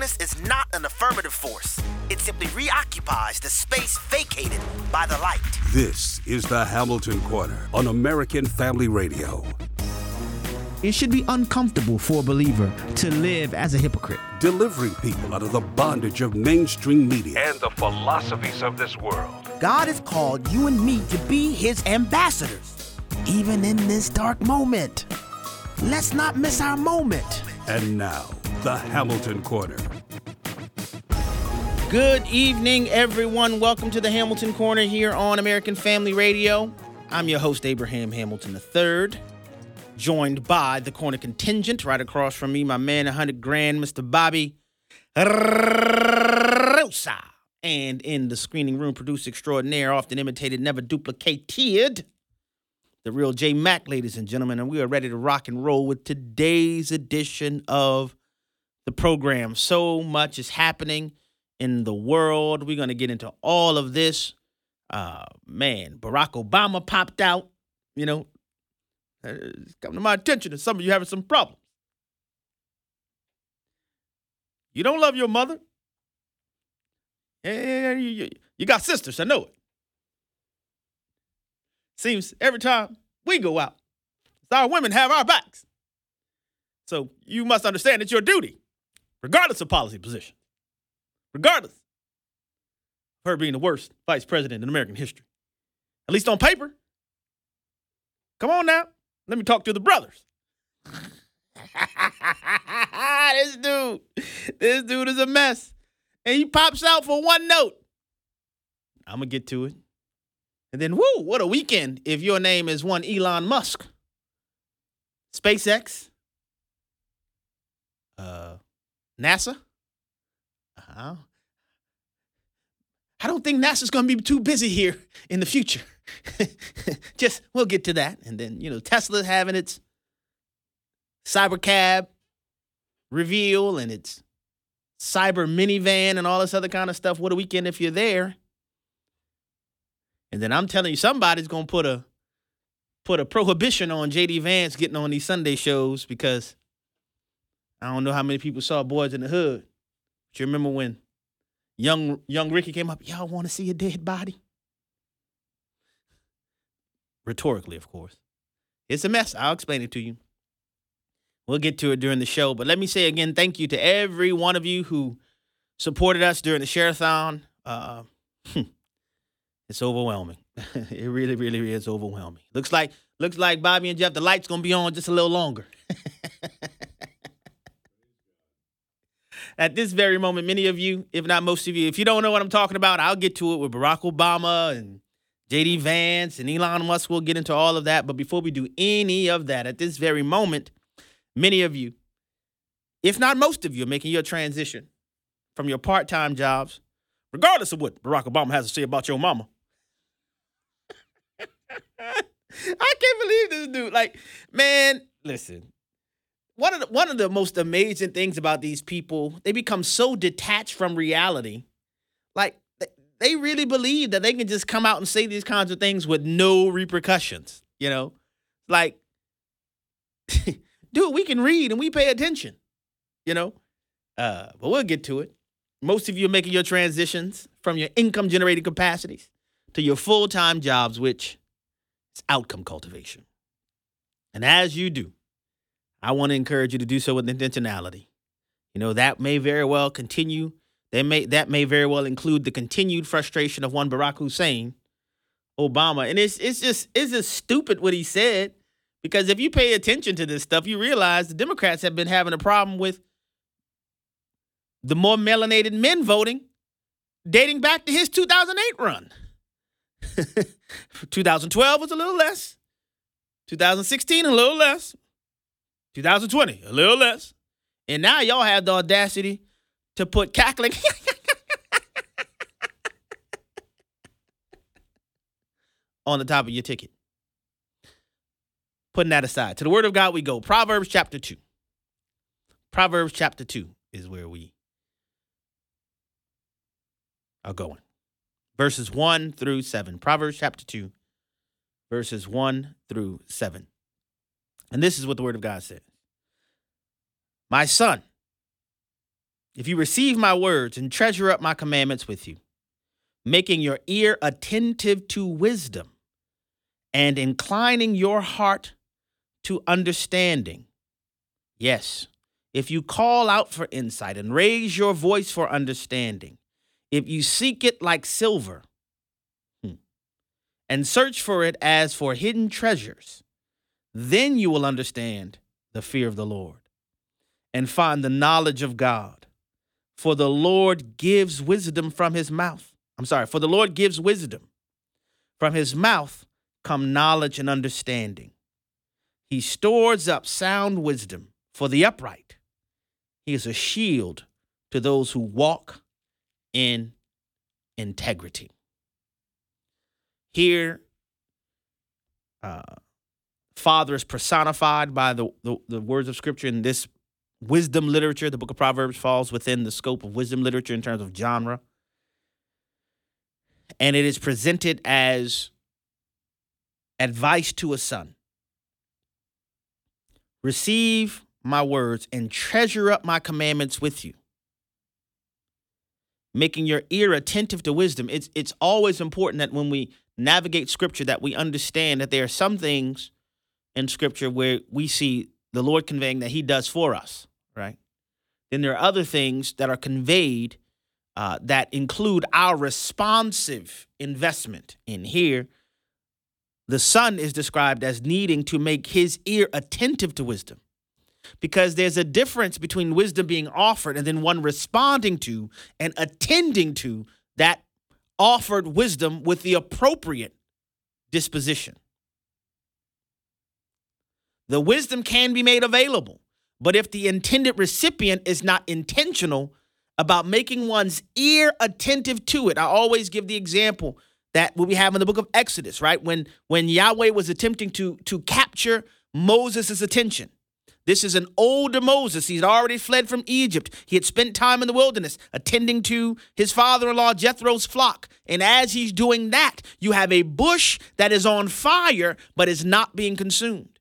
darkness is not an affirmative force. It simply reoccupies the space vacated by the light. This is the Hamilton Corner on American Family Radio. It should be uncomfortable for a believer to live as a hypocrite. Delivering people out of the bondage of mainstream media and the philosophies of this world. God has called you and me to be his ambassadors, even in this dark moment. Let's not miss our moment. And now, the Hamilton Corner. Good evening, everyone. Welcome to the Hamilton Corner here on American Family Radio. I'm your host, Abraham Hamilton III, joined by the corner contingent. Right across from me, my man, 100 grand, Mr. Bobby Rosa. And in the screening room, producer extraordinaire, often imitated, never duplicated, the real J Mac, ladies and gentlemen. And we are ready to rock and roll with today's edition of the program. So much is happening in the world. We're going to get into all of this. Barack Obama popped out. You know, it's coming to my attention that some of you having some problems. You don't love your mother. You got sisters, I know it. Seems every time we go out, our women have our backs. So you must understand it's your duty, regardless of policy position, regardless of her being the worst vice president in American history, at least on paper. Come on now, let me talk to the brothers. This dude is a mess. And he pops out for one note. I'm going to get to it. And then, woo, what a weekend if your name is one Elon Musk. SpaceX. NASA. I don't think NASA's going to be too busy here in the future. We'll get to that. And then, Tesla having its Cybercab reveal and its cyber minivan and all this other kind of stuff. What a weekend if you're there. And then I'm telling you, somebody's going to put a prohibition on J.D. Vance getting on these Sunday shows because I don't know how many people saw Boys in the Hood. But you remember when young Ricky came up, y'all want to see a dead body? Rhetorically, of course. It's a mess. I'll explain it to you. We'll get to it during the show. But let me say again, thank you to every one of you who supported us during the Share-a-thon. It's overwhelming. It really, really is overwhelming. Looks like Bobby and Jeff, the light's going to be on just a little longer. At this very moment, many of you, if not most of you, if you don't know what I'm talking about, I'll get to it with Barack Obama and J.D. Vance and Elon Musk. We'll get into all of that. But before we do any of that, at this very moment, many of you, if not most of you, are making your transition from your part-time jobs, regardless of what Barack Obama has to say about your mama. I can't believe this dude. Like, man, listen. One of the most amazing things about these people, they become so detached from reality. Like, they really believe that they can just come out and say these kinds of things with no repercussions, Like, dude, we can read and we pay attention, But we'll get to it. Most of you are making your transitions from your income-generating capacities to your full-time jobs, which is outcome cultivation. And as you do, I want to encourage you to do so with intentionality. That may very well continue. That may very well include the continued frustration of one Barack Hussein Obama. And it's just stupid what he said. Because if you pay attention to this stuff, you realize the Democrats have been having a problem with the more melanated men voting dating back to his 2008 run. 2012 was a little less. 2016, a little less. 2020, a little less. And now y'all have the audacity to put cackling on the top of your ticket. Putting that aside. To the word of God we go. Proverbs chapter 2. Proverbs chapter 2 is where we are going. Verses 1 through 7. Proverbs chapter 2, verses 1 through 7. And this is what the word of God says. My son, If you receive my words and treasure up my commandments with you, making your ear attentive to wisdom and inclining your heart to understanding. Yes, if you call out for insight and raise your voice for understanding, if you seek it like silver and search for it as for hidden treasures, then you will understand the fear of the Lord and find the knowledge of God. For the Lord gives wisdom from his mouth. For the Lord gives wisdom. From his mouth come knowledge and understanding. He stores up sound wisdom for the upright. He is a shield to those who walk in integrity. Here, Father is personified by the words of Scripture in this wisdom literature. The book of Proverbs falls within the scope of wisdom literature in terms of genre. And it is presented as advice to a son. Receive my words and treasure up my commandments with you. Making your ear attentive to wisdom. It's always important that when we navigate Scripture that we understand that there are some things in Scripture where we see the Lord conveying that he does for us, right? Then there are other things that are conveyed that include our responsive investment. In here, the son is described as needing to make his ear attentive to wisdom, because there's a difference between wisdom being offered and then one responding to and attending to that offered wisdom with the appropriate disposition. The wisdom can be made available, but if the intended recipient is not intentional about making one's ear attentive to it. I always give the example that we have in the book of Exodus, right? When Yahweh was attempting to capture Moses' attention. This is an older Moses. He'd already fled from Egypt. He had spent time in the wilderness attending to his father-in-law Jethro's flock. And as he's doing that, you have a bush that is on fire but is not being consumed.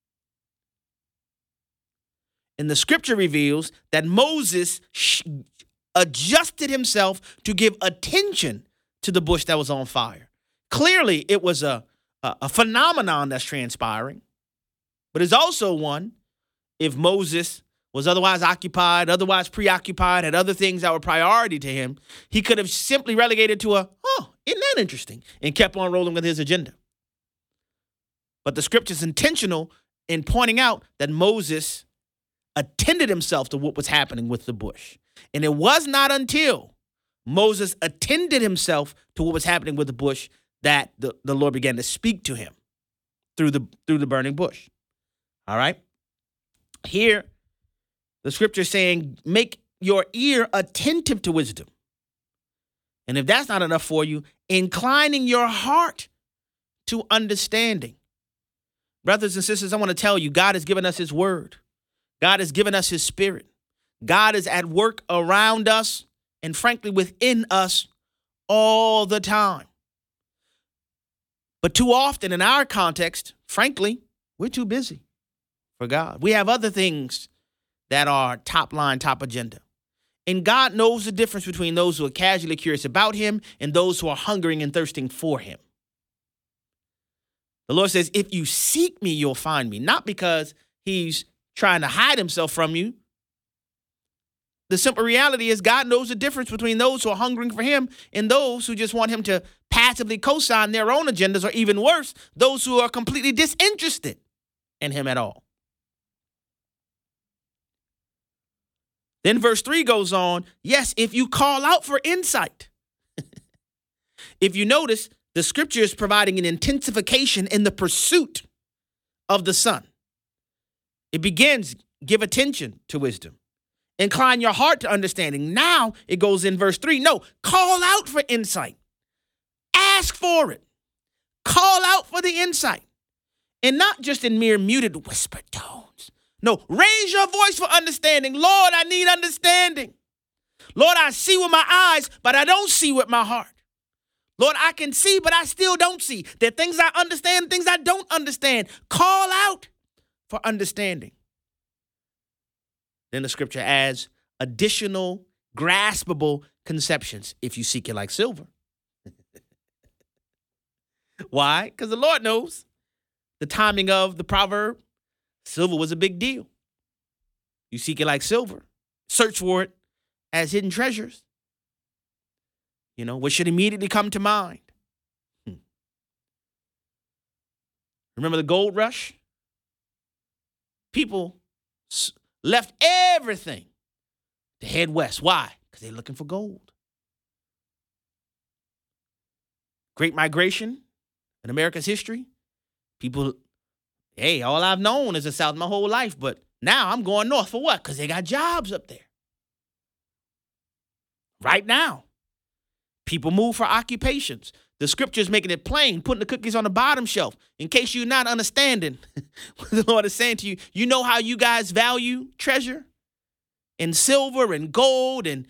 And the scripture reveals that Moses adjusted himself to give attention to the bush that was on fire. Clearly, it was a phenomenon that's transpiring, but it's also one, if Moses was otherwise occupied, otherwise preoccupied, had other things that were priority to him, he could have simply relegated to isn't that interesting, and kept on rolling with his agenda. But the scripture's intentional in pointing out that Moses attended himself to what was happening with the bush. And it was not until Moses attended himself to what was happening with the bush that the Lord began to speak to him through the burning bush. All right? Here, the scripture is saying, make your ear attentive to wisdom. And if that's not enough for you, inclining your heart to understanding. Brothers and sisters, I want to tell you, God has given us his word. God has given us his spirit. God is at work around us and frankly within us all the time. But too often in our context, frankly, we're too busy for God. We have other things that are top line, top agenda. And God knows the difference between those who are casually curious about him and those who are hungering and thirsting for him. The Lord says, if you seek me, you'll find me. Not because he's trying to hide himself from you. The simple reality is God knows the difference between those who are hungering for him and those who just want him to passively co-sign their own agendas, or even worse, those who are completely disinterested in him at all. Then verse 3 goes on, yes, if you call out for insight. If you notice, the scripture is providing an intensification in the pursuit of the Son. It begins, give attention to wisdom. Incline your heart to understanding. Now it goes in verse 3. No, call out for insight. Ask for it. Call out for the insight. And not just in mere muted whisper tones. No, raise your voice for understanding. Lord, I need understanding. Lord, I see with my eyes, but I don't see with my heart. Lord, I can see, but I still don't see. There are things I understand, things I don't understand. Call out for understanding. Then the scripture adds, additional graspable conceptions if you seek it like silver. Why? Because the Lord knows the timing of the proverb. Silver was a big deal. You seek it like silver. Search for it as hidden treasures. You know, what should immediately come to mind? Remember the gold rush? People left everything to head west. Why? Because they're looking for gold. Great migration in America's history. People, hey, all I've known is the South my whole life, but now I'm going north for what? Because they got jobs up there. Right now, people move for occupations. The scripture's making it plain, putting the cookies on the bottom shelf. In case you're not understanding what the Lord is saying to you, you know how you guys value treasure and silver and gold and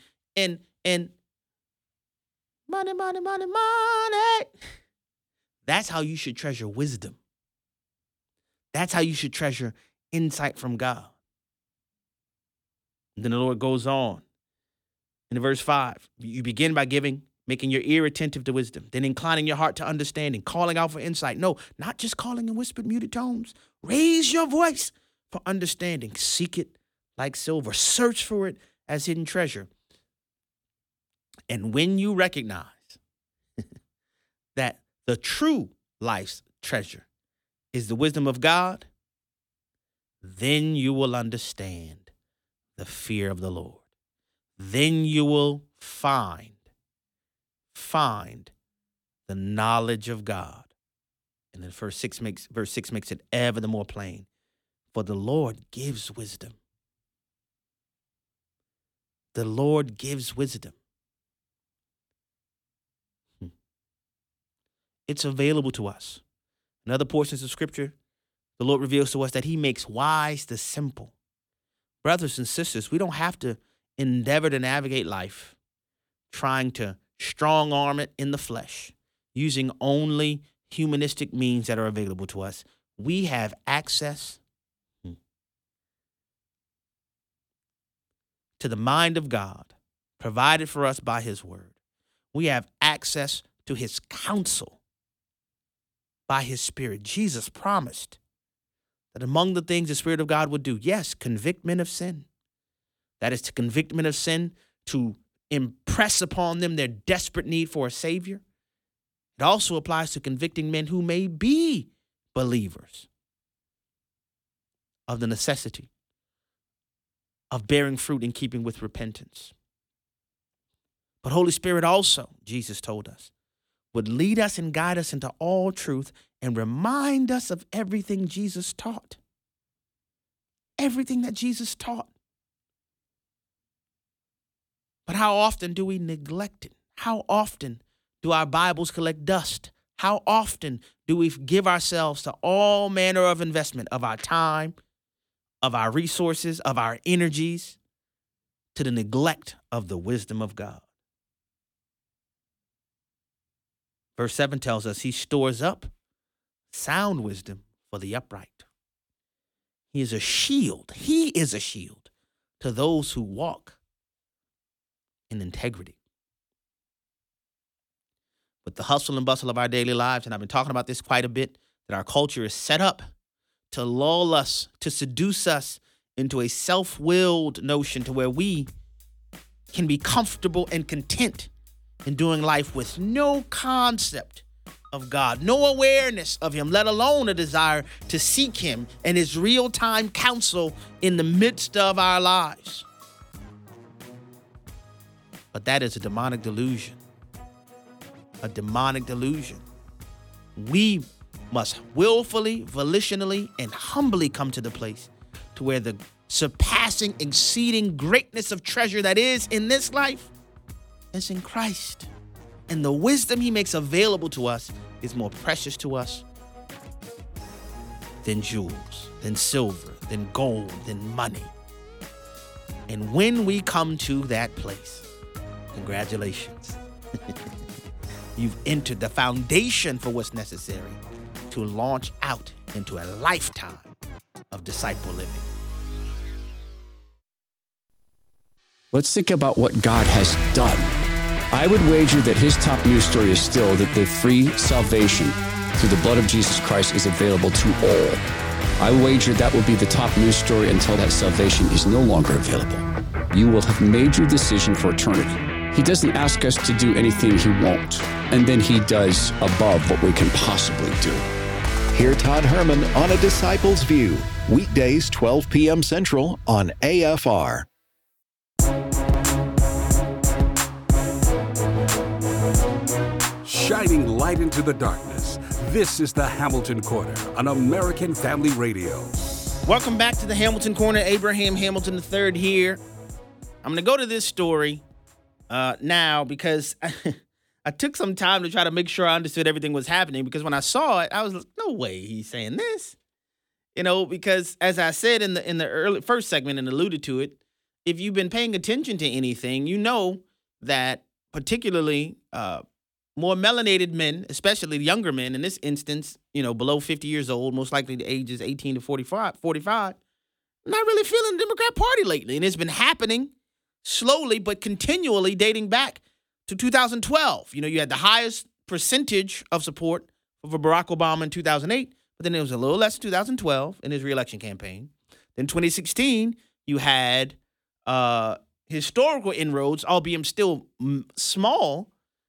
money. That's how you should treasure wisdom. That's how you should treasure insight from God. And then the Lord goes on. In verse 5, you begin by making your ear attentive to wisdom, then inclining your heart to understanding, calling out for insight. No, not just calling in whispered, muted tones. Raise your voice for understanding. Seek it like silver. Search for it as hidden treasure. And when you recognize that the true life's treasure is the wisdom of God, then you will understand the fear of the Lord. Then you will find the knowledge of God. And then verse 6 makes it ever the more plain. For the Lord gives wisdom. The Lord gives wisdom. It's available to us. In other portions of Scripture, the Lord reveals to us that he makes wise the simple. Brothers and sisters, we don't have to endeavor to navigate life trying to strong arm it in the flesh, using only humanistic means that are available to us. We have access to the mind of God provided for us by his word. We have access to his counsel by his Spirit. Jesus promised that among the things the Spirit of God would do, yes, convict men of sin. That is to convict men of sin, to impress upon them their desperate need for a Savior. It also applies to convicting men who may be believers of the necessity of bearing fruit in keeping with repentance. But Holy Spirit also, Jesus told us, would lead us and guide us into all truth and remind us of everything Jesus taught. Everything that Jesus taught. But how often do we neglect it? How often do our Bibles collect dust? How often do we give ourselves to all manner of investment of our time, of our resources, of our energies, to the neglect of the wisdom of God? Verse 7 tells us he stores up sound wisdom for the upright. He is a shield. He is a shield to those who walk in integrity. With the hustle and bustle of our daily lives, and I've been talking about this quite a bit, that our culture is set up to lull us, to seduce us into a self-willed notion to where we can be comfortable and content in doing life with no concept of God, no awareness of him, let alone a desire to seek him and his real-time counsel in the midst of our lives. But that is a demonic delusion. A demonic delusion. We must willfully, volitionally, and humbly come to the place to where the surpassing, exceeding greatness of treasure that is in this life is in Christ. And the wisdom he makes available to us is more precious to us than jewels, than silver, than gold, than money. And when we come to that place, congratulations. You've entered the foundation for what's necessary to launch out into a lifetime of disciple living. Let's think about what God has done. I would wager that his top news story is still that the free salvation through the blood of Jesus Christ is available to all. I wager that will be the top news story until that salvation is no longer available. You will have made your decision for eternity. He doesn't ask us to do anything he won't, and then he does above what we can possibly do. Hear Todd Herman on A Disciple's View, weekdays 12 p.m. Central on AFR. Shining light into the darkness. This is the Hamilton Corner on American Family Radio. Welcome back to the Hamilton Corner. Abraham Hamilton III here. I'm going to go to this story now because I took some time to try to make sure I understood everything was happening, because when I saw it, I was like, no way he's saying this. Because as I said in the early first segment and alluded to it, if you've been paying attention to anything, you know that particularly more melanated men, especially younger men in this instance, below 50 years old, most likely the ages 18 to 45, not really feeling the Democrat Party lately. And it's been happening slowly but continually dating back to 2012. You had the highest percentage of support for Barack Obama in 2008, but then it was a little less in 2012 in his reelection campaign. Then 2016, you had historical inroads, albeit still small,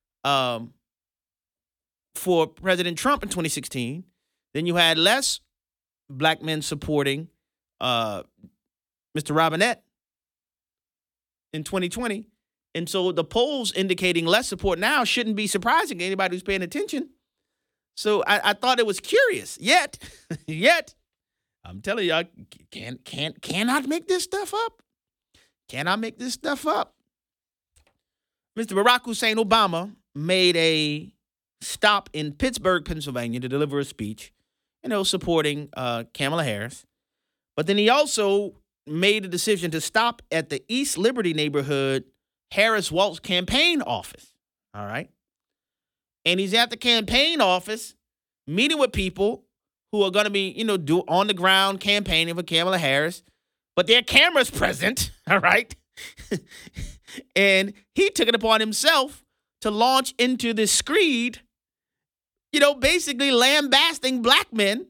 for President Trump in 2016. Then you had less black men supporting Mr. Robinette in 2020. And so the polls indicating less support now shouldn't be surprising to anybody who's paying attention. So I thought it was curious. Yet, I'm telling you, I cannot make this stuff up. Cannot make this stuff up. Mr. Barack Hussein Obama made a stop in Pittsburgh, Pennsylvania to deliver a speech, supporting Kamala Harris. But then he also made a decision to stop at the East Liberty neighborhood Harris Waltz campaign office. All right. And he's at the campaign office meeting with people who are going to be, do on the ground campaigning for Kamala Harris. But there are cameras present. All right. And he took it upon himself to launch into this screed, basically lambasting black men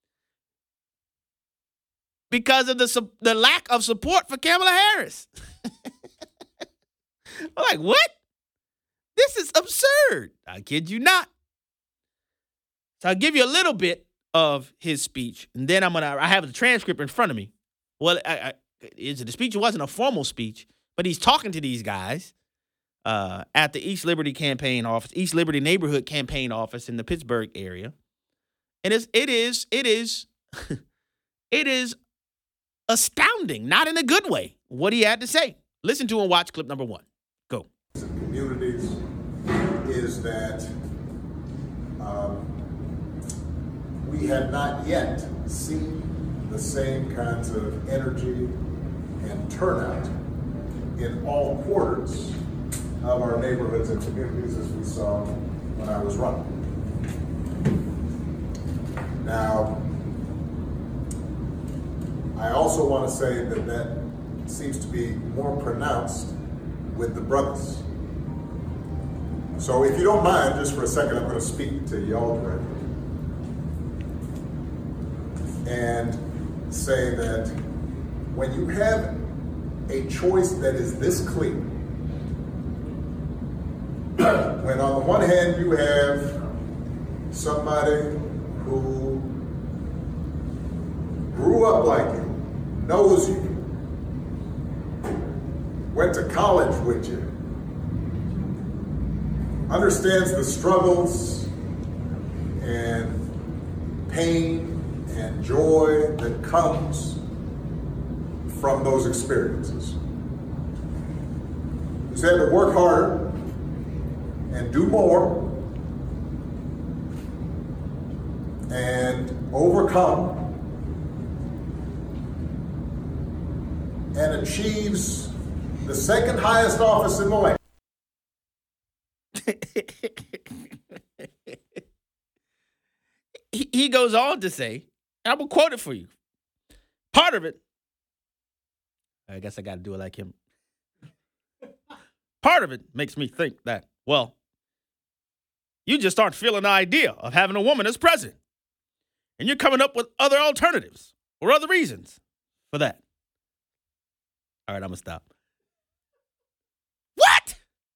because of the lack of support for Kamala Harris. I'm like, what? This is absurd. I kid you not. So I'll give you a little bit of his speech, and then I have the transcript in front of me. Well, the speech wasn't a formal speech, but he's talking to these guys at the East Liberty campaign office, East Liberty neighborhood campaign office in the Pittsburgh area. And it is astounding, not in a good way, what he had to say. Listen to and watch clip number 1. Go. Communities is that we have not yet seen the same kinds of energy and turnout in all quarters of our neighborhoods and communities as we saw when I was running. Now, I also want to say that seems to be more pronounced with the brothers. So if you don't mind, just for a second, I'm going to speak to y'all directly and say that when you have a choice that is this clear, when on the one hand you have somebody who grew up like you, knows you, went to college with you, understands the struggles and pain and joy that comes from those experiences. He's had to work harder and do more and overcome and achieves the second highest office in the land. He goes on to say, and I'm going to quote it for you. Part of it, I guess I got to do it like him. part of it makes me think that, well, you just aren't feeling the idea of having a woman as president. And you're coming up with other alternatives or other reasons for that. All right, I'm going to stop. What?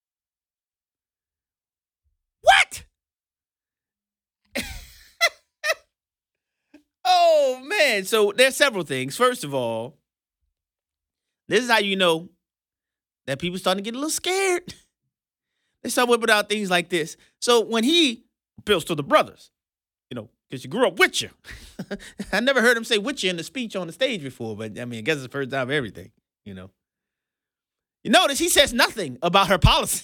What? Oh, man. So there's several things. First of all, this is how you know that people starting to get a little scared. They start whipping out things like this. So when he appeals to the brothers, you know, because you grew up with you. I never heard him say with you in the speech on the stage before, but I mean, I guess it's the first time of everything, you know. You notice he says nothing about her policy.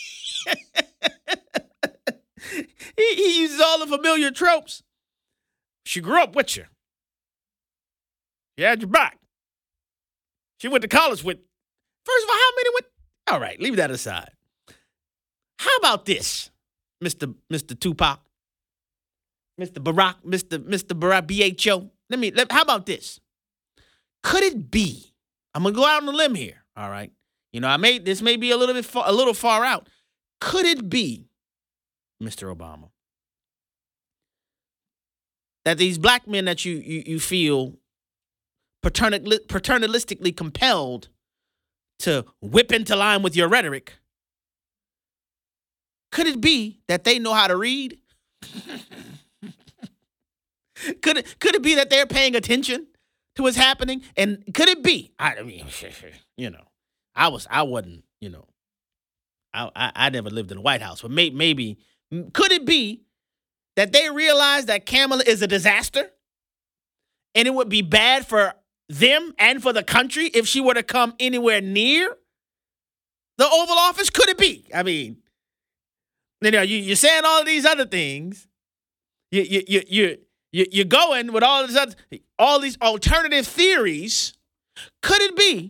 he uses all the familiar tropes. She grew up with you. She had your back. She went to college with. First of all, how many went? All right, leave that aside. How about this, Mr. Tupac, Mr. Barack, Mr. Barack BHO? How about this? Could it be? I'm gonna go out on a limb here. All right. You know, this may be a little far out. Could it be, Mr. Obama, that these black men that you feel paternalistically compelled to whip into line with your rhetoric, could it be that they know how to read? Could it be that they're paying attention to what's happening? And could it be? I mean, you know, I wasn't, you know, I never lived in the White House, but maybe could it be that they realize that Kamala is a disaster, and it would be bad for them and for the country if she were to come anywhere near the Oval Office? Could it be? I mean, you know, you're saying all of these other things. You're going with all these alternative theories. Could it be?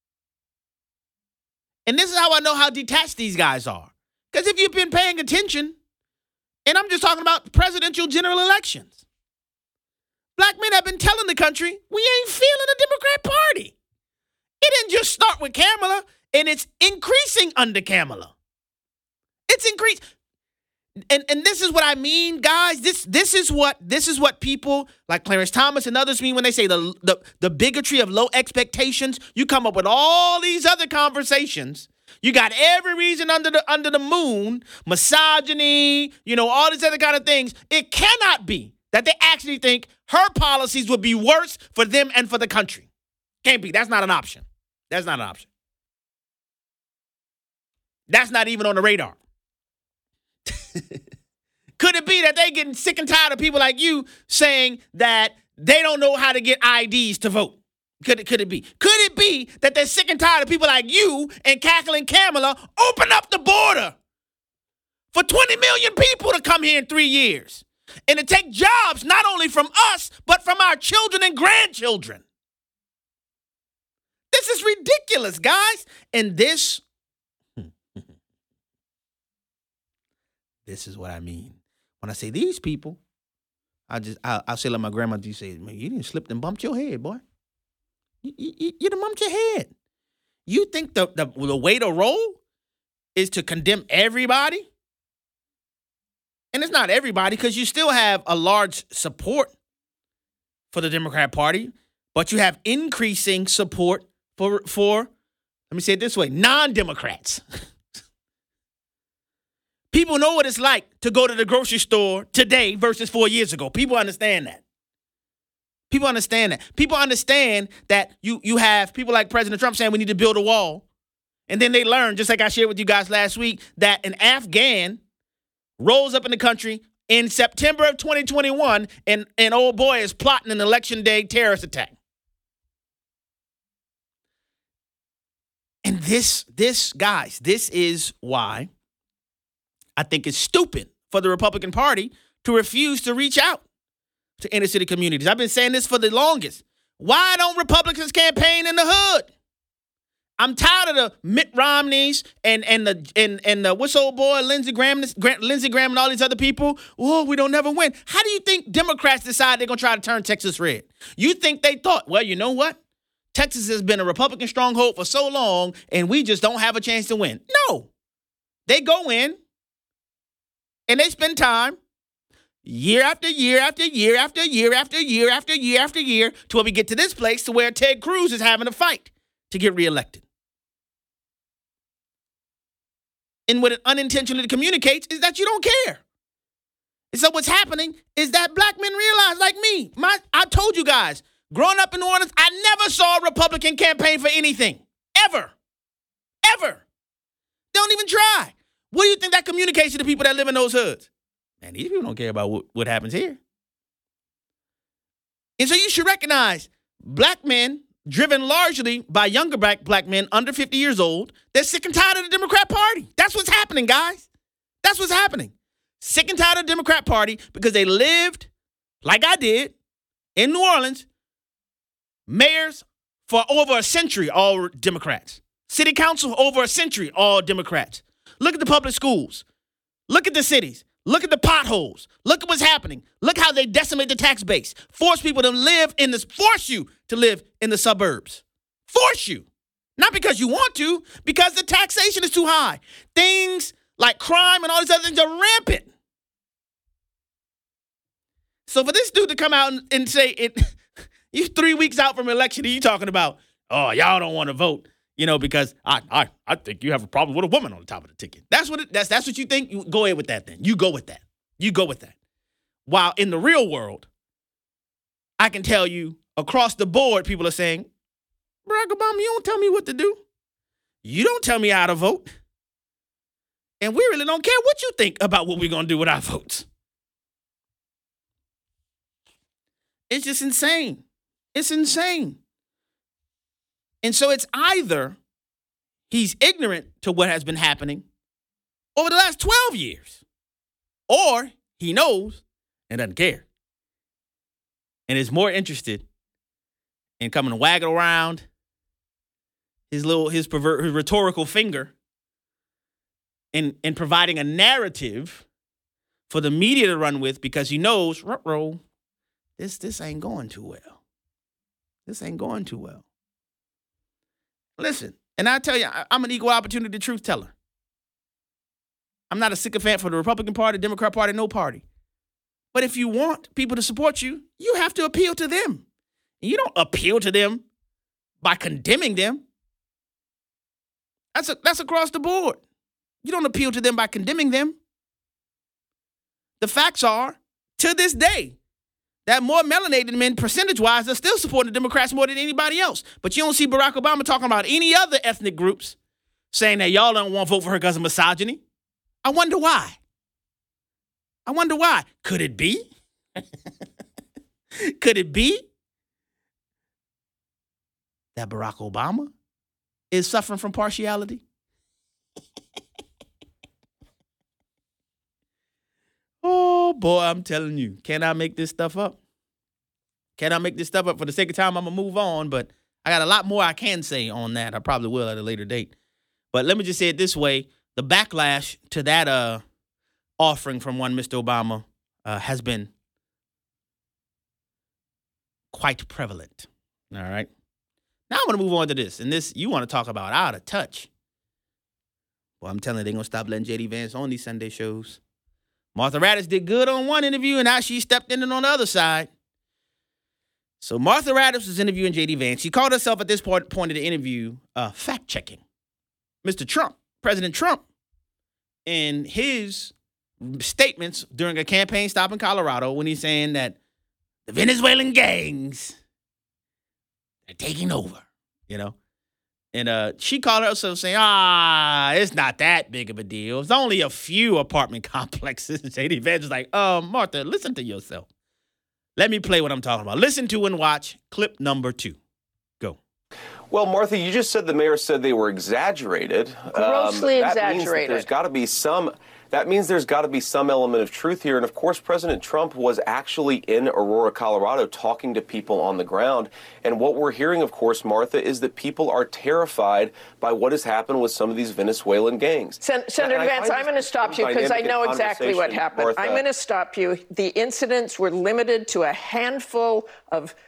And this is how I know how detached these guys are. Because if you've been paying attention, and I'm just talking about presidential general elections, black men have been telling the country, we ain't feeling the Democrat Party. It didn't just start with Kamala, and it's increasing under Kamala. It's increased. And this is what I mean, guys. This is what people like Clarence Thomas and others mean when they say the bigotry of low expectations. You come up with all these other conversations. You got every reason under the moon, misogyny, you know, all these other kind of things. It cannot be that they actually think her policies would be worse for them and for the country. Can't be. That's not an option. That's not an option. That's not even on the radar. Could it be that they getting sick and tired of people like you saying that they don't know how to get IDs to vote? Could it be? Could it be that they're sick and tired of people like you and cackling Kamala open up the border for 20 million people to come here in 3 years and to take jobs not only from us, but from our children and grandchildren? This is ridiculous, guys. And this is what I mean. When I say these people, I'll say like my grandmother used to say, man, you didn't slip and bumped your head, boy. You done bumped your head. You think the way to roll is to condemn everybody? And it's not everybody, because you still have a large support for the Democrat Party, but you have increasing support for let me say it this way, non-Democrats. People know what it's like to go to the grocery store today versus 4 years ago. People understand that. People understand that. People understand that you have people like President Trump saying we need to build a wall. And then they learn, just like I shared with you guys last week, that an Afghan rolls up in the country in September of 2021 and old boy is plotting an election day terrorist attack. And this, guys, this is why I think it's stupid for the Republican Party to refuse to reach out to inner city communities. I've been saying this for the longest. Why don't Republicans campaign in the hood? I'm tired of the Mitt Romneys and the what's old boy Lindsey Graham and all these other people. Oh, we don't never win. How do you think Democrats decide they're gonna try to turn Texas red? You think they thought, well, you know what? Texas has been a Republican stronghold for so long, and we just don't have a chance to win. No. They go in, and they spend time year after year after year after year after year after year after year to where we get to this place to where Ted Cruz is having a fight to get reelected. And what it unintentionally communicates is that you don't care. And so what's happening is that black men realize, like me, I told you guys, growing up in New Orleans, I never saw a Republican campaign for anything. Ever. Ever. They don't even try. What do you think that communicates to the people that live in those hoods? Man, these people don't care about what happens here. And so you should recognize black men, driven largely by younger black men under 50 years old, they're sick and tired of the Democrat Party. That's what's happening, guys. That's what's happening. Sick and tired of the Democrat Party because they lived, like I did, in New Orleans, mayors for over a century, all Democrats. City council, over a century, all Democrats. Look at the public schools. Look at the cities. Look at the potholes. Look at what's happening. Look how they decimate the tax base. Force you to live in the suburbs. Force you. Not because you want to, because the taxation is too high. Things like crime and all these other things are rampant. So for this dude to come out and say you 3 weeks out from election and you talking about, oh, y'all don't want to vote, because I think you have a problem with a woman on the top of the ticket. That's what you think. You go ahead with that then. You go with that. You go with that. While in the real world, I can tell you across the board, people are saying, Barack Obama, you don't tell me what to do. You don't tell me how to vote. And we really don't care what you think about what we're going to do with our votes. It's just insane. It's insane. And so it's either he's ignorant to what has been happening over the last 12 years, or he knows and doesn't care and is more interested in coming to wag around his rhetorical finger and providing a narrative for the media to run with because he knows, this ain't going too well. This ain't going too well. Listen, and I tell you, I'm an equal opportunity truth teller. I'm not a sycophant for the Republican Party, Democrat Party, no party. But if you want people to support you, you have to appeal to them. And you don't appeal to them by condemning them. That's across the board. You don't appeal to them by condemning them. The facts are, to this day, that more melanated men, percentage-wise, are still supporting the Democrats more than anybody else. But you don't see Barack Obama talking about any other ethnic groups saying that y'all don't want to vote for her because of misogyny. I wonder why. Could it be? Could it be that Barack Obama is suffering from partiality? Oh, boy, I'm telling you. Can I make this stuff up? For the sake of time, I'm going to move on, but I got a lot more I can say on that. I probably will at a later date. But let me just say it this way. The backlash to that offering from one Mr. Obama has been quite prevalent. All right? Now I'm going to move on to this. And this, you want to talk about out of touch. Well, I'm telling you, they're going to stop letting J.D. Vance on these Sunday shows. Martha Raddatz did good on one interview, and now she stepped in on the other side. So Martha Raddatz was interviewing J.D. Vance. She called herself at this point of the interview fact-checking. Mr. Trump, President Trump, in his statements during a campaign stop in Colorado when he's saying that the Venezuelan gangs are taking over, And she called herself saying, it's not that big of a deal. It's only a few apartment complexes. J.D. Vance was like, Martha, listen to yourself. Let me play what I'm talking about. Listen to and watch clip number 2. Go. Well, Martha, you just said the mayor said they were exaggerated. Grossly exaggerated. That means there's got to be some element of truth here. And of course, President Trump was actually in Aurora, Colorado, talking to people on the ground. And what we're hearing, of course, Martha, is that people are terrified by what has happened with some of these Venezuelan gangs. Senator Vance, I'm going to stop you because I know exactly what happened. Martha. I'm going to stop you. The incidents were limited to a handful of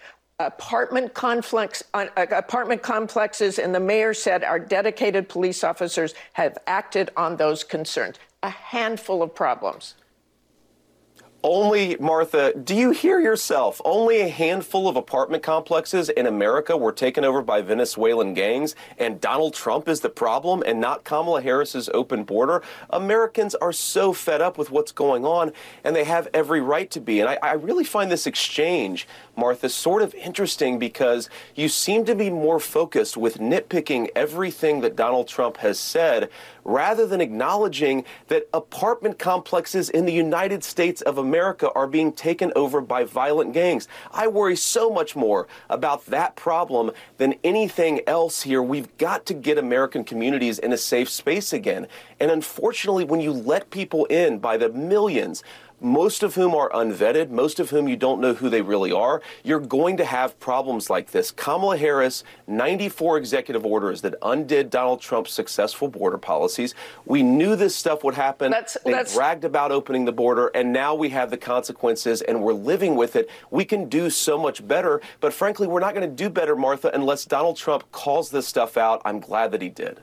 apartment complexes, and the mayor said our dedicated police officers have acted on those concerns. A handful of problems. Only, Martha, do you hear yourself? Only a handful of apartment complexes in America were taken over by Venezuelan gangs, and Donald Trump is the problem and not Kamala Harris's open border? Americans are so fed up with what's going on, and they have every right to be. And I really find this exchange, Martha, sort of interesting because you seem to be more focused with nitpicking everything that Donald Trump has said rather than acknowledging that apartment complexes in the United States of America are being taken over by violent gangs. I worry so much more about that problem than anything else here. We've got to get American communities in a safe space again. And unfortunately, when you let people in by the millions, most of whom are unvetted, most of whom you don't know who they really are, you're going to have problems like this. Kamala Harris, 94 executive orders that undid Donald Trump's successful border policies. We knew this stuff would happen. They bragged about opening the border, and now we have the consequences, and we're living with it. We can do so much better, but frankly, we're not going to do better, Martha, unless Donald Trump calls this stuff out. I'm glad that he did.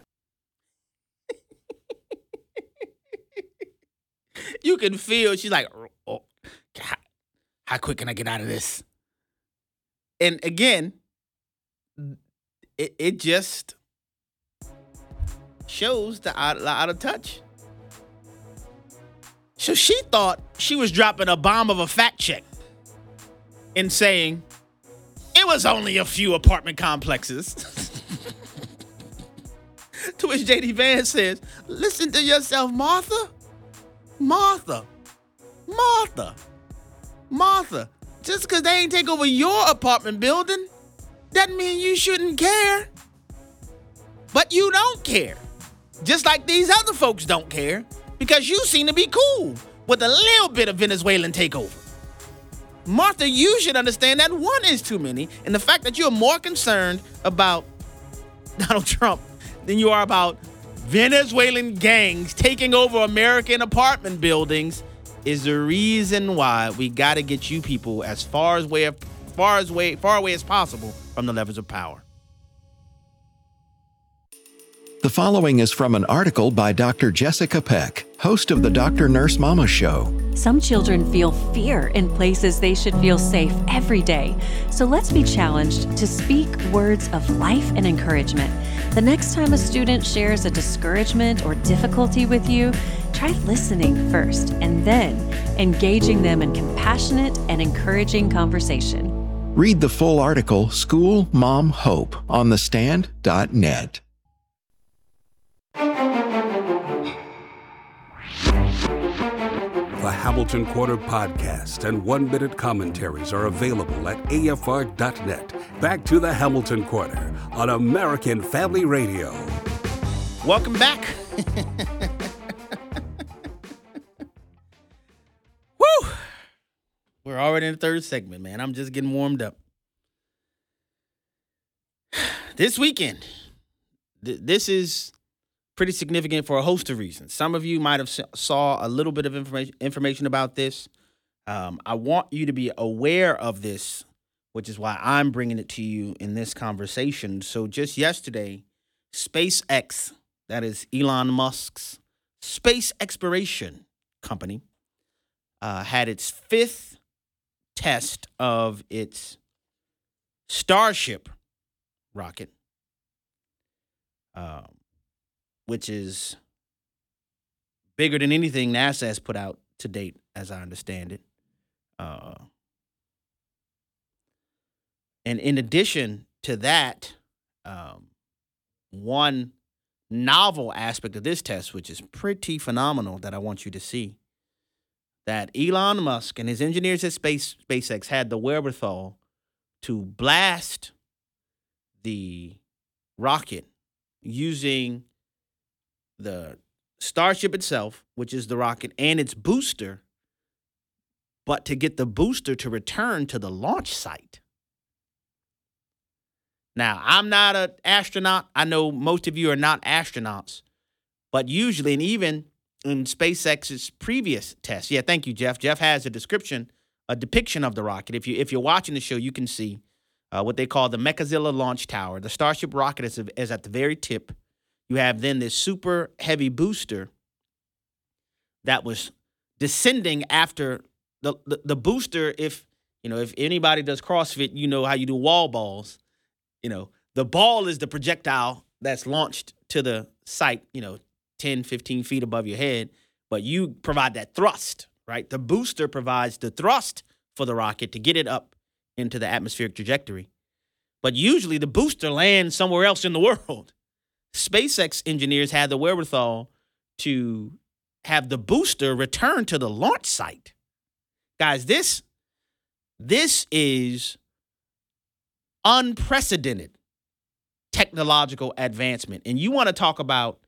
You can feel she's like, oh, how quick can I get out of this? And again, it just shows the out of touch. So she thought she was dropping a bomb of a fact check and saying it was only a few apartment complexes. To which J.D. Vance says, listen to yourself, Martha. Martha, just because they ain't take over your apartment building, doesn't mean you shouldn't care. But you don't care. Just like these other folks don't care, because you seem to be cool with a little bit of Venezuelan takeover. Martha, you should understand that one is too many, and the fact that you're more concerned about Donald Trump than you are about Venezuelan gangs taking over American apartment buildings is the reason why we got to get you people as far away as possible from the levers of power. The following is from an article by Dr. Jessica Peck, host of the Dr. Nurse Mama Show. Some children feel fear in places they should feel safe every day. So let's be challenged to speak words of life and encouragement. The next time a student shares a discouragement or difficulty with you, try listening first and then engaging them in compassionate and encouraging conversation. Read the full article, School Mom Hope, on thestand.net. The Hamilton Corner podcast and 1-minute commentaries are available at AFR.net. Back to the Hamilton Corner on American Family Radio. Welcome back. Woo! We're already in the third segment, man. I'm just getting warmed up. This weekend, this is pretty significant for a host of reasons. Some of you might have saw a little bit of information about this. I want you to be aware of this, which is why I'm bringing it to you in this conversation. So just yesterday, SpaceX, that is Elon Musk's space exploration company, had its fifth test of its Starship rocket, which is bigger than anything NASA has put out to date, as I understand it. And in addition to that, one novel aspect of this test, which is pretty phenomenal that I want you to see, that Elon Musk and his engineers at SpaceX had the wherewithal to blast the rocket using the Starship itself, which is the rocket, and its booster, but to get the booster to return to the launch site. Now, I'm not an astronaut. I know most of you are not astronauts, but usually, and even in SpaceX's previous tests, thank you, Jeff. Jeff has a depiction of the rocket. If you're watching the show, you can see what they call the Mechazilla launch tower. The Starship rocket is at the very tip. You have then this super heavy booster that was descending after the booster. If anybody does CrossFit, you know how you do wall balls. The ball is the projectile that's launched to the site, 10, 15 feet above your head, but you provide that thrust, right? The booster provides the thrust for the rocket to get it up into the atmospheric trajectory. But usually the booster lands somewhere else in the world. SpaceX engineers had the wherewithal to have the booster return to the launch site. Guys, this is unprecedented technological advancement. And you want to talk about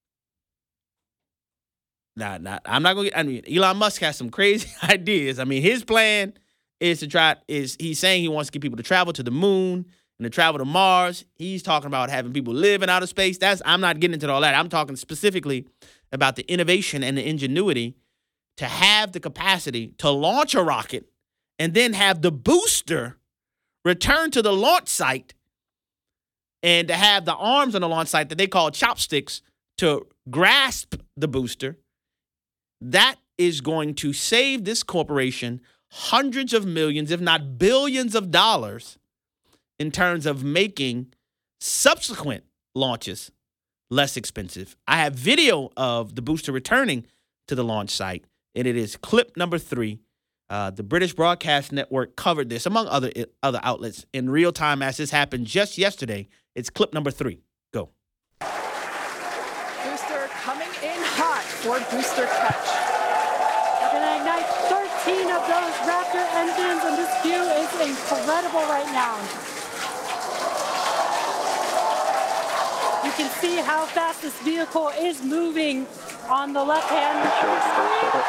I'm not going to Elon Musk has some crazy ideas. His plan is he's saying he wants to get people to travel to the moon and to travel to Mars. He's talking about having people live in outer space. I'm not getting into all that. I'm talking specifically about the innovation and the ingenuity to have the capacity to launch a rocket and then have the booster return to the launch site and to have the arms on the launch site that they call chopsticks to grasp the booster. That is going to save this corporation hundreds of millions, if not billions of dollars in terms of making subsequent launches less expensive. I have video of the booster returning to the launch site, and it is clip number 3. The British Broadcast Network covered this, among other outlets, in real time as this happened just yesterday. It's clip number 3. Go. Booster coming in hot for booster catch. We're going to ignite 13 of those Raptor engines, and this view is incredible right now. You can see how fast this vehicle is moving on the left-hand screen.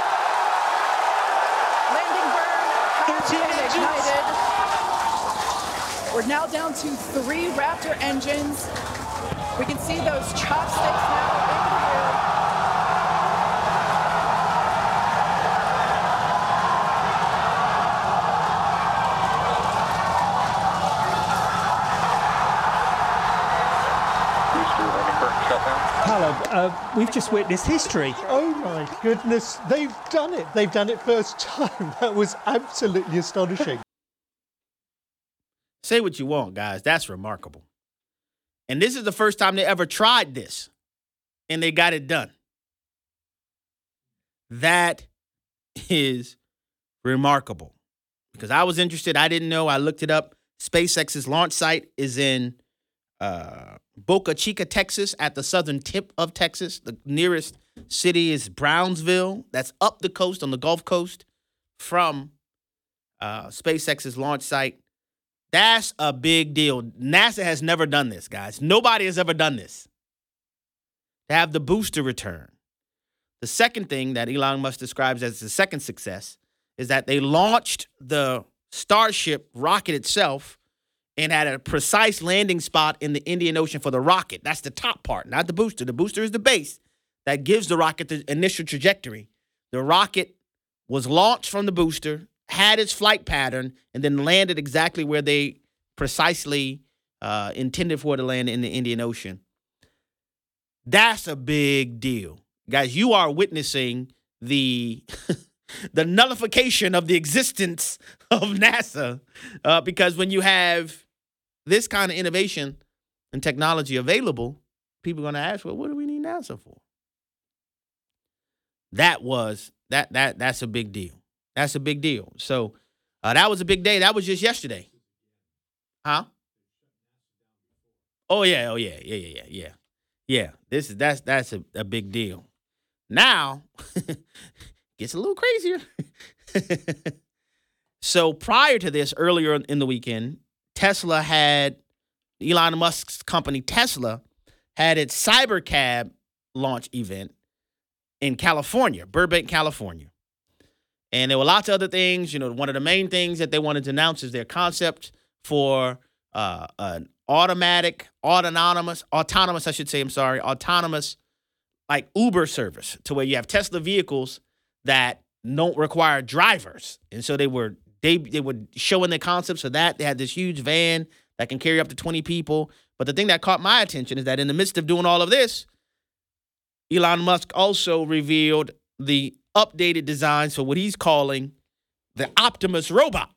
Landing burn has been ignited. We're now down to 3 Raptor engines. We can see those chopsticks now in the air. Callum, we've just witnessed history. Oh my goodness, they've done it. They've done it first time. That was absolutely astonishing. Say what you want, guys. That's remarkable. And this is the first time they ever tried this, and they got it done. That is remarkable. Because I was interested. I didn't know. I looked it up. SpaceX's launch site is in Boca Chica, Texas, at the southern tip of Texas. The nearest city is Brownsville. That's up the coast on the Gulf Coast from SpaceX's launch site. That's a big deal. NASA has never done this, guys. Nobody has ever done this. To have the booster return. The second thing that Elon Musk describes as the second success is that they launched the Starship rocket itself and had a precise landing spot in the Indian Ocean for the rocket. That's the top part, not the booster. The booster is the base that gives the rocket the initial trajectory. The rocket was launched from the booster, had its flight pattern, and then landed exactly where they precisely intended for it to land in the Indian Ocean. That's a big deal. Guys, you are witnessing the the nullification of the existence of NASA because when you have this kind of innovation and technology available, people are going to ask, well, what do we need NASA for? That's a big deal. That's a big deal. So that was a big day. That was just yesterday. Huh? Oh yeah. Yeah. That's a big deal. Now, gets a little crazier. So prior to this, earlier in the weekend, Elon Musk's company Tesla had its Cybercab launch event in California, Burbank, California. And there were lots of other things. You know, one of the main things that they wanted to announce is their concept for an autonomous like Uber service, to where you have Tesla vehicles that don't require drivers. And so they were They were showing the concepts of that. They had this huge van that can carry up to 20 people. But the thing that caught my attention is that in the midst of doing all of this, Elon Musk also revealed the updated designs for what he's calling the Optimus robot.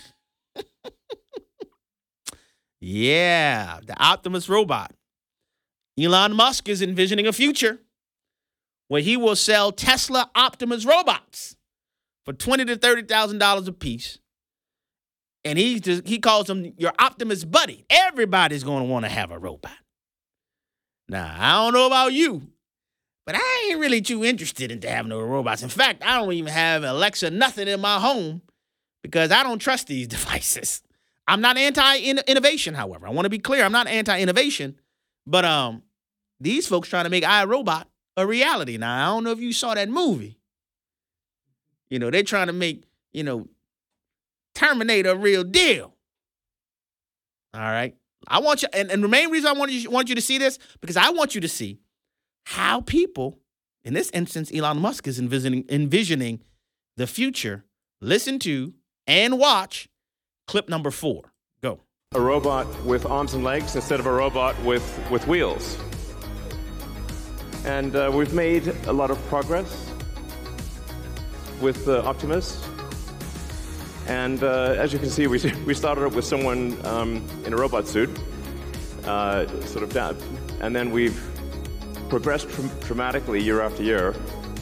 Yeah, the Optimus robot. Elon Musk is envisioning a future where he will sell Tesla Optimus robots for $20,000 to $30,000 a piece. And he calls them your Optimus buddy. Everybody's going to want to have a robot. Now, I don't know about you, but I ain't really too interested in having no robots. In fact, I don't even have Alexa nothing in my home because I don't trust these devices. I'm not anti-innovation, however. I want to be clear. I'm not anti-innovation. But these folks trying to make iRobot a reality. Now, I don't know if you saw that movie. You know, they're trying to make, Terminator a real deal. All right. I want you, and the main reason I want you to see this, because I want you to see how people, in this instance, Elon Musk is envisioning the future. Listen to and watch clip number 4. Go. A robot with arms and legs instead of a robot with wheels. And we've made a lot of progress with Optimus. And as you can see, we started up with someone in a robot suit, sort of down. And then we've progressed dramatically year after year.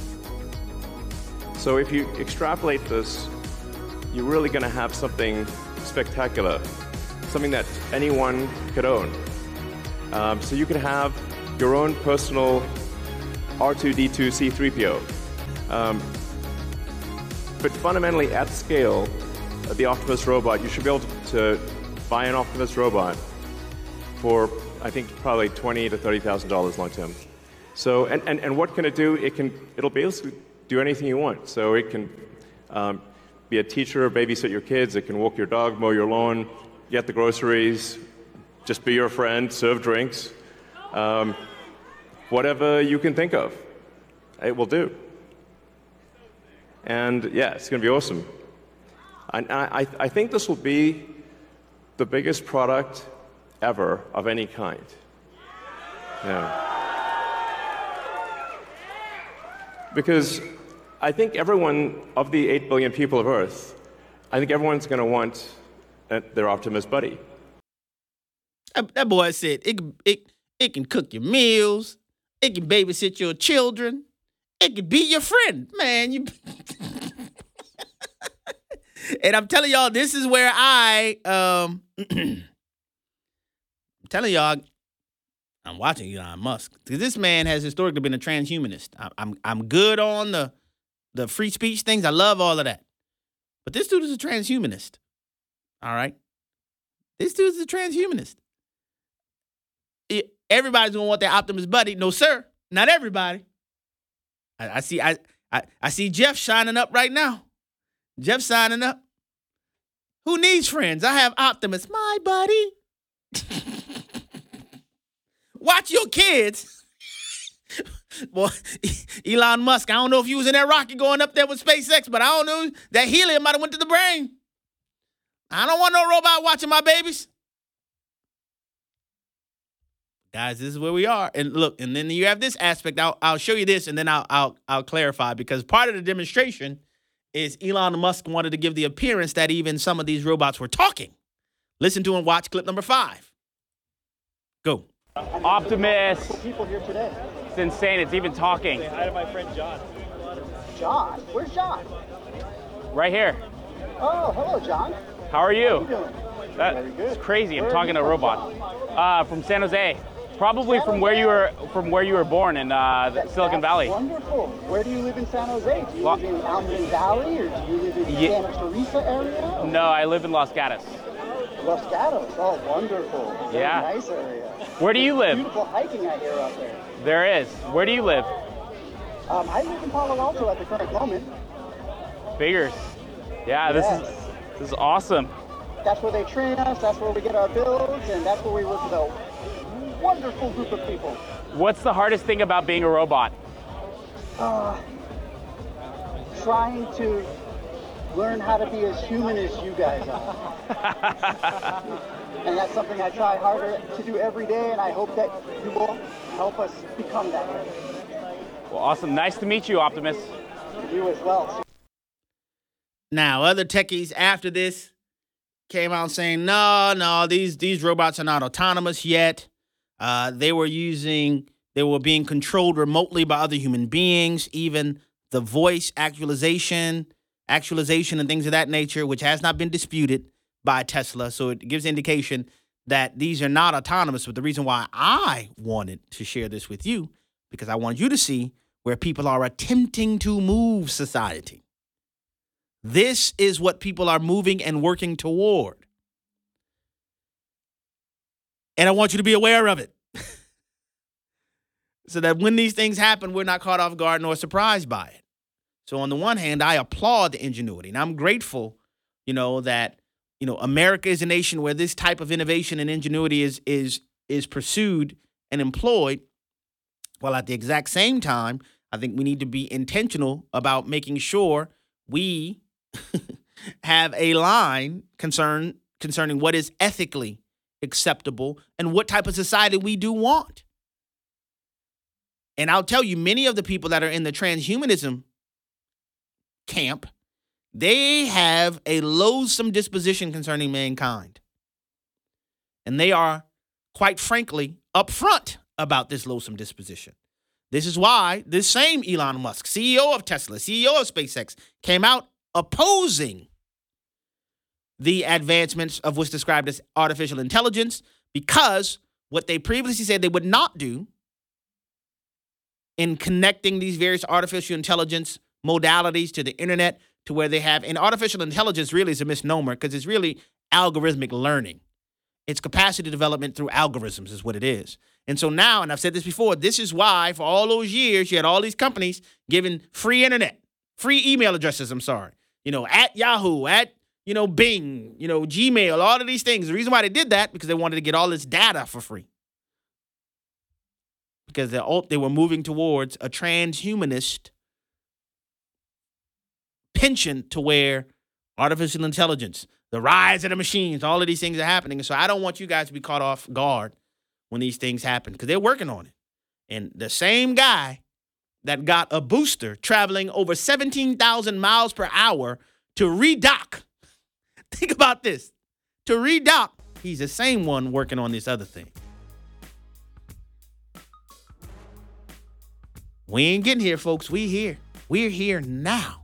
So if you extrapolate this, you're really going to have something spectacular, something that anyone could own. So you could have your own personal R2-D2 C-3PO. But fundamentally, at scale, the Optimus robot, you should be able to buy an Optimus robot for, I think, probably $20,000 to $30,000 long term. So, and what can it do? It'll basically do anything you want. So it can be a teacher, babysit your kids. It can walk your dog, mow your lawn, get the groceries, just be your friend, serve drinks. Whatever you can think of, it will do. And yeah, it's going to be awesome. I think this will be the biggest product ever of any kind. Yeah. Because I think everyone, of the 8 billion people of Earth, I think everyone's going to want their Optimus buddy. That boy said it can cook your meals, it can babysit your children, it can be your friend. Man, you... And I'm telling y'all, this is where I'm telling y'all, I'm watching Elon Musk. Because this man has historically been a transhumanist. I'm good on the free speech things. I love all of that. But this dude is a transhumanist. All right? This dude is a transhumanist. Everybody's going to want their Optimus buddy. No, sir. Not everybody. I see Jeff shining up right now. Jeff signing up. Who needs friends? I have Optimus, my buddy. Watch your kids. Boy, Elon Musk, I don't know if you was in that rocket going up there with SpaceX, but I don't know, that helium might have went to the brain. I don't want no robot watching my babies. Guys, this is where we are. And look, and then you have this aspect. I'll show you this, and then I'll clarify, because part of the demonstration is Elon Musk wanted to give the appearance that even some of these robots were talking. Listen to and watch clip number 5. Go. Optimus. People here today. It's insane. It's even talking. Say hi to my friend John. John? Where's John? Right here. Oh, hello, John. How are you? How are you doing? That's crazy. I'm talking to a robot. From San Jose. Probably from where you were born in Silicon Valley. Wonderful. Where do you live in San Jose? Do you live in Almond Valley, or do you live in Santa Teresa area? No, I live in Los Gatos. Los Gatos. Oh, wonderful. Very nice area. Where do you live? Beautiful hiking I hear out there. There is. Where do you live? I live in Palo Alto at the current moment. Figures. Yeah, Yes. this is awesome. That's where they train us. That's where we get our builds, and that's where we work with a wonderful group of people. What's the hardest thing about being a robot? Trying to learn how to be as human as you guys are. And that's something I try harder to do every day, and I hope that you will help us become that way. Well, awesome. Nice to meet you, Optimus. You as well. Now, other techies after this came out saying, no, these robots are not autonomous yet. They were being controlled remotely by other human beings, even the voice actualization and things of that nature, which has not been disputed by Tesla. So it gives indication that these are not autonomous. But the reason why I wanted to share this with you, because I want you to see where people are attempting to move society. This is what people are moving and working toward. And I want you to be aware of it. So that when these things happen, we're not caught off guard nor surprised by it. So on the one hand, I applaud the ingenuity. And I'm grateful, that, America is a nation where this type of innovation and ingenuity is pursued and employed. While at the exact same time, I think we need to be intentional about making sure we have a line concerning what is ethically acceptable and what type of society we do want. And I'll tell you, many of the people that are in the transhumanism camp, they have a loathsome disposition concerning mankind. And they are, quite frankly, upfront about this loathsome disposition. This is why this same Elon Musk, CEO of Tesla, CEO of SpaceX, came out opposing the advancements of what's described as artificial intelligence, because what they previously said they would not do in connecting these various artificial intelligence modalities to the internet, to where they have, and artificial intelligence really is a misnomer because it's really algorithmic learning. It's capacity development through algorithms is what it is. And so now, and I've said this before, this is why for all those years you had all these companies giving free email addresses, at Yahoo, at, Bing, Gmail, all of these things. The reason why they did that, because they wanted to get all this data for free. Because they were moving towards a transhumanist penchant to where artificial intelligence, the rise of the machines, all of these things are happening. And so I don't want you guys to be caught off guard when these things happen, because they're working on it. And the same guy that got a booster traveling over 17,000 miles per hour to redock, think about this, to redock, he's the same one working on this other thing. We ain't getting here, folks. We're here now.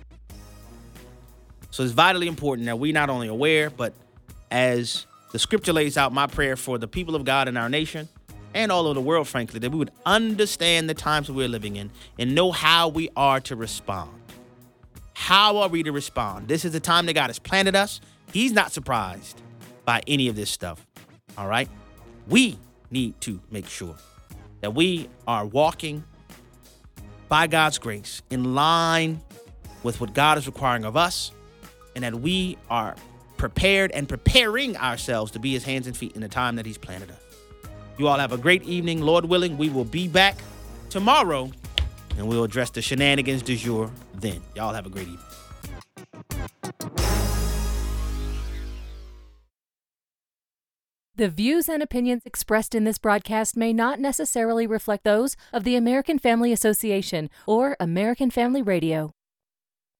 So it's vitally important that we not only aware, but as the scripture lays out, my prayer for the people of God in our nation and all over the world, frankly, that we would understand the times that we're living in and know how we are to respond. How are we to respond? This is the time that God has planted us. He's not surprised by any of this stuff. All right? We need to make sure that we are walking by God's grace in line with what God is requiring of us, and that we are prepared and preparing ourselves to be his hands and feet in the time that he's planted us. You all have a great evening. Lord willing, we will be back tomorrow, and we'll address the shenanigans du jour then. Y'all have a great evening. The views and opinions expressed in this broadcast may not necessarily reflect those of the American Family Association or American Family Radio.